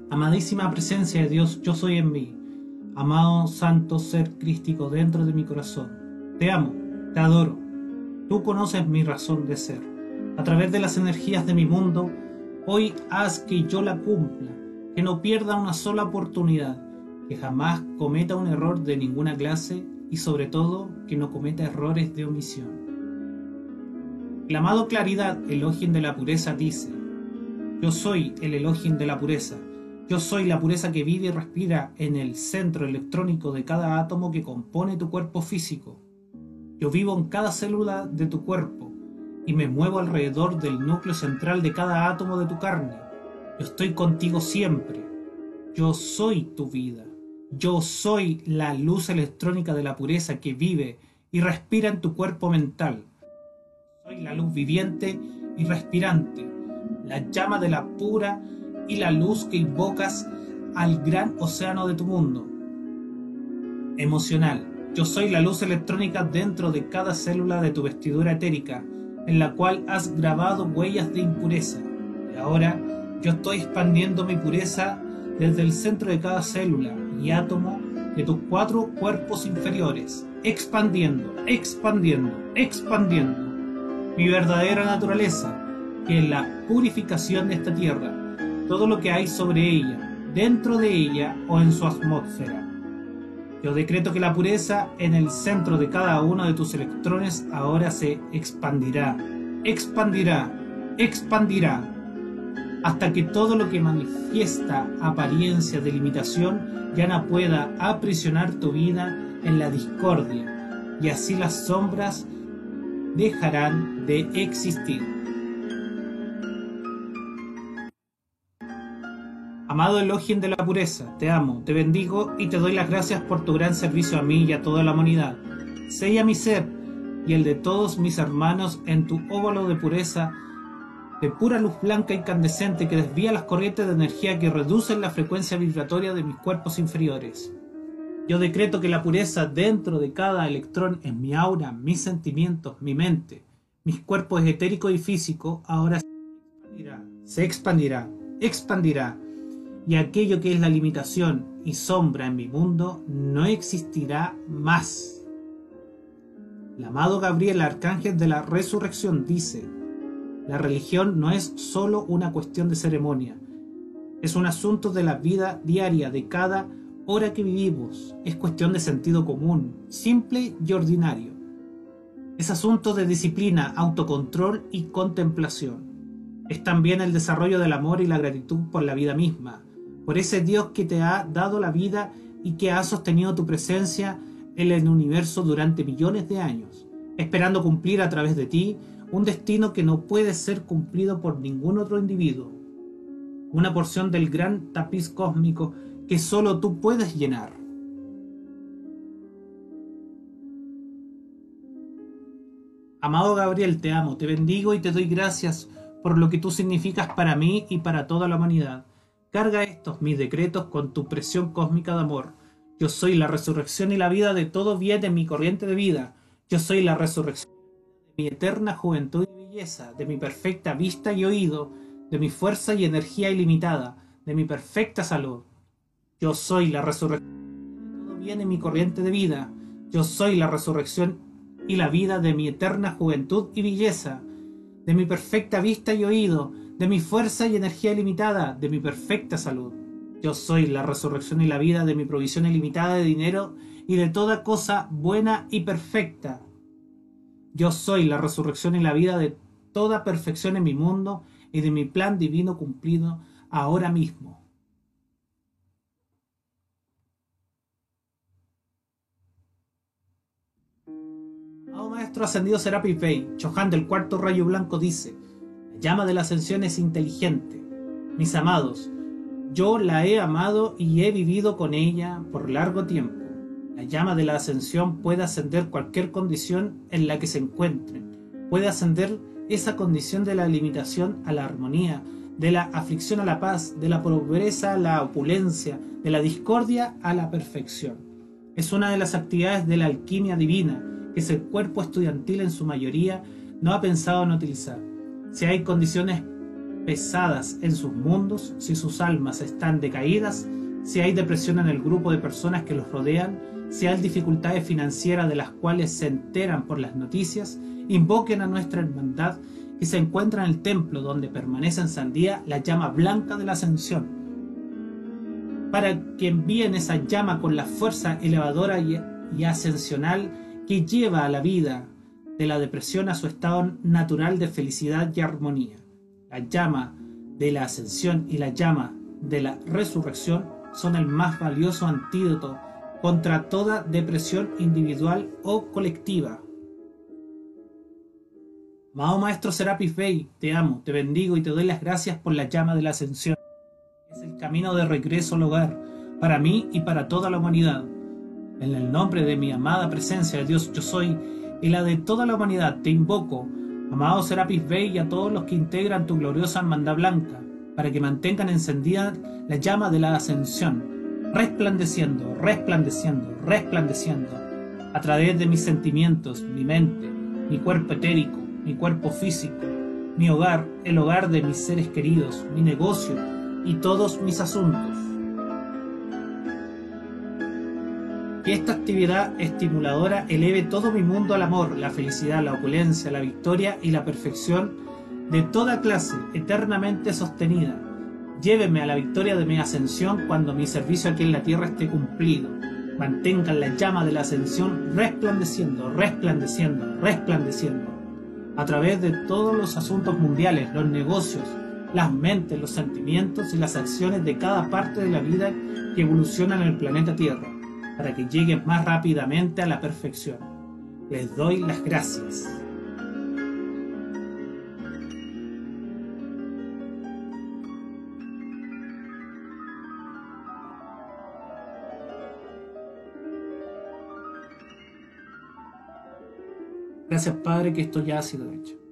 Amadísima presencia de Dios, yo soy en mí. Amado santo ser crístico dentro de mi corazón. Te amo, te adoro. Tú conoces mi razón de ser. A través de las energías de mi mundo, hoy haz que yo la cumpla, que no pierda una sola oportunidad, que jamás cometa un error de ninguna clase y sobre todo que no cometa errores de omisión. El amado Claridad, Elohim de la pureza, dice: yo soy el Elohim de la pureza. Yo soy la pureza que vive y respira en el centro electrónico de cada átomo que compone tu cuerpo físico. Yo vivo en cada célula de tu cuerpo y me muevo alrededor del núcleo central de cada átomo de tu carne. Yo estoy contigo siempre. Yo soy tu vida. Yo soy la luz electrónica de la pureza que vive y respira en tu cuerpo mental. Soy la luz viviente y respirante, la llama de la pura y la luz que invocas al gran océano de tu mundo emocional. Yo soy la luz electrónica dentro de cada célula de tu vestidura etérica, en la cual has grabado huellas de impureza. Y ahora yo estoy expandiendo mi pureza desde el centro de cada célula y átomo de tus 4 cuerpos inferiores, expandiendo, expandiendo, expandiendo mi verdadera naturaleza, que es la purificación de esta tierra, todo lo que hay sobre ella, dentro de ella o en su atmósfera. Yo decreto que la pureza en el centro de cada uno de tus electrones ahora se expandirá, expandirá, expandirá, hasta que todo lo que manifiesta apariencia de limitación ya no pueda aprisionar tu vida en la discordia, y así las sombras dejarán de existir. Amado Elohim de la pureza, te amo, te bendigo y te doy las gracias por tu gran servicio a mí y a toda la humanidad. Sella mi ser y el de todos mis hermanos en tu óvalo de pureza, de pura luz blanca incandescente que desvía las corrientes de energía que reducen la frecuencia vibratoria de mis cuerpos inferiores. Yo decreto que la pureza dentro de cada electrón en mi aura, mis sentimientos, mi mente, mis cuerpos etérico y físico, ahora se expandirá, expandirá, y aquello que es la limitación y sombra en mi mundo no existirá más. El amado Gabriel, arcángel de la resurrección, dice: la religión no es solo una cuestión de ceremonia, es un asunto de la vida diaria de cada hora que vivimos, es cuestión de sentido común, simple y ordinario. Es asunto de disciplina, autocontrol y contemplación. Es también el desarrollo del amor y la gratitud por la vida misma, por ese Dios que te ha dado la vida y que ha sostenido tu presencia en el universo durante millones de años, esperando cumplir a través de ti un destino que no puede ser cumplido por ningún otro individuo, una porción del gran tapiz cósmico que solo tú puedes llenar. Amado Gabriel, te amo, te bendigo y te doy gracias por lo que tú significas para mí y para toda la humanidad. Carga estos mis decretos con tu presión cósmica de amor. Yo soy la resurrección y la vida de todo bien en mi corriente de vida. Yo soy la resurrección de mi eterna juventud y belleza, de mi perfecta vista y oído, de mi fuerza y energía ilimitada, de mi perfecta salud. Yo soy la resurrección de todo bien en mi corriente de vida. Yo soy la resurrección y la vida de mi eterna juventud y belleza, de mi perfecta vista y oído, de mi fuerza y energía ilimitada, de mi perfecta salud. Yo soy la resurrección y la vida de mi provisión ilimitada de dinero y de toda cosa buena y perfecta. Yo soy la resurrección y la vida de toda perfección en mi mundo y de mi plan divino cumplido ahora mismo. Amado Maestro Ascendido Serapis Bey, Chohan del cuarto rayo blanco, dice: la llama de la ascensión es inteligente. Mis amados, yo la he amado y he vivido con ella por largo tiempo. La llama de la ascensión puede ascender cualquier condición en la que se encuentren. Puede ascender esa condición de la limitación a la armonía, de la aflicción a la paz, de la pobreza a la opulencia, de la discordia a la perfección. Es una de las actividades de la alquimia divina que el cuerpo estudiantil en su mayoría no ha pensado en utilizar. Si hay condiciones pesadas en sus mundos, si sus almas están decaídas, si hay depresión en el grupo de personas que los rodean, si hay dificultades financieras de las cuales se enteran por las noticias, invoquen a nuestra hermandad que se encuentra en el templo donde permanece encendida la llama blanca de la ascensión, para que envíen esa llama con la fuerza elevadora y ascensional que lleva a la vida de la depresión a su estado natural de felicidad y armonía. La llama de la ascensión y la llama de la resurrección son el más valioso antídoto contra toda depresión individual o colectiva. Amado Maestro Serapis Bey, te amo, te bendigo y te doy las gracias por la llama de la ascensión. Es el camino de regreso al hogar, para mí y para toda la humanidad. En el nombre de mi amada presencia de Dios Yo Soy y la de toda la humanidad, te invoco, amado Serapis Bey, y a todos los que integran tu gloriosa hermandad blanca, para que mantengan encendida la llama de la ascensión, resplandeciendo, resplandeciendo, resplandeciendo, a través de mis sentimientos, mi mente, mi cuerpo etérico, mi cuerpo físico, mi hogar, el hogar de mis seres queridos, mi negocio y todos mis asuntos. Que esta actividad estimuladora eleve todo mi mundo al amor, la felicidad, la opulencia, la victoria y la perfección de toda clase, eternamente sostenida. Lléveme a la victoria de mi ascensión cuando mi servicio aquí en la tierra esté cumplido. Mantengan la llama de la ascensión resplandeciendo, resplandeciendo, resplandeciendo, a través de todos los asuntos mundiales, los negocios, las mentes, los sentimientos y las acciones de cada parte de la vida que evoluciona en el planeta Tierra, para que lleguen más rápidamente a la perfección. Les doy las gracias. Gracias, Padre, que esto ya ha sido hecho.